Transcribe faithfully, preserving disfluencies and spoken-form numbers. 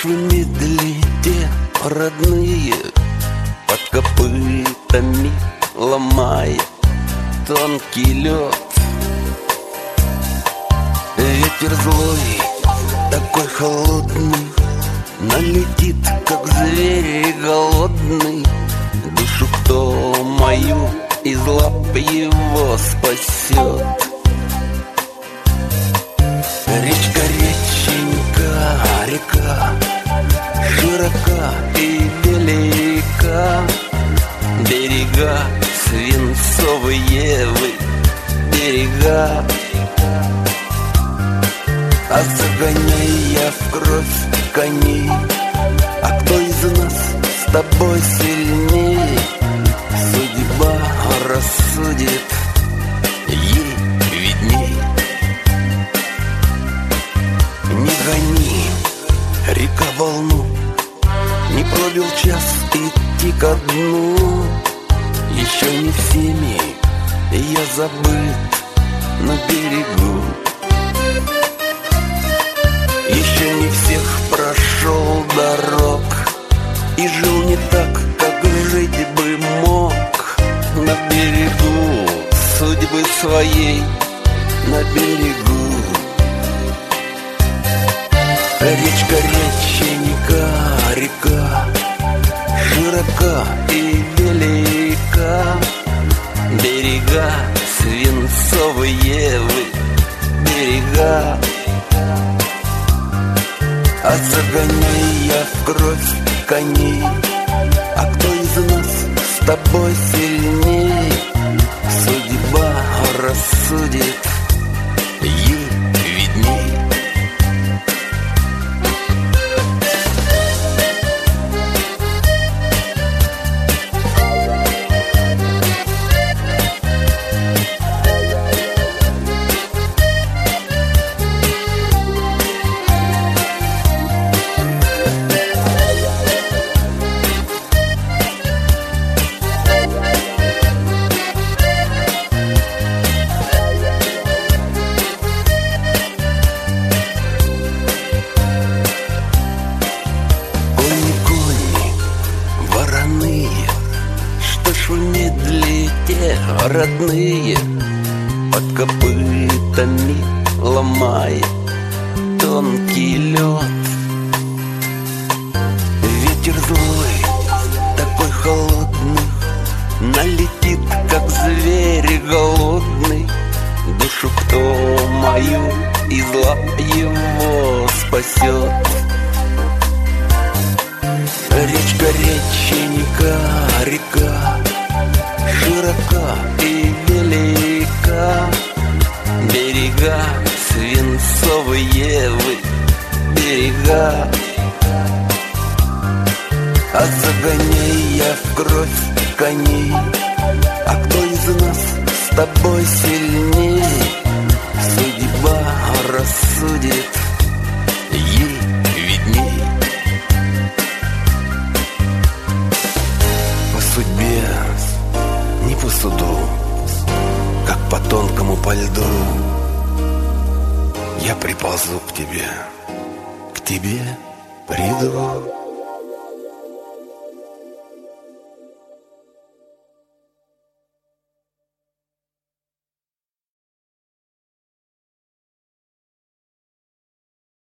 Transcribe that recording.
ж вы медлите, родные, под копытами ломая тонкий лед? Ветер злой, такой холодный, налетит, как зверь голодный. Душу кто мою из лап его спасет? Речка, реченька, река, широка и велика. Берега свинцовые вы, берега. А загоняя в кровь коней, а кто из нас с тобой сильней? Судьба рассудит, ей видней. Не гони, река, волну, не пробил час идти ко дну. Еще не всеми я забыт на берегу. Еще не всех прошел дорог и жил не так, как жить бы мог. На берегу судьбы своей, на берегу. Речка, реченька, река, широка и велика. Берега свинцовые вы, берега. А загоняя в кровь коней, а кто из нас с тобой сильней? Судьба рассудит, ей видней. Родные, под копытами ломая тонкий лед. Ветер злой, такой холодный, налетит, как зверь голодный. Душу кто мою из лап его спасет? Речка, реченька, река, широка и велика. Берега свинцовые вы, берега. А загоняя в кровь коней, а кто из нас с тобой сильней? Судьба рассудит, ей видней. По судьбе, не по суду, как по тонкому по льду, я приползу к тебе, к тебе приду.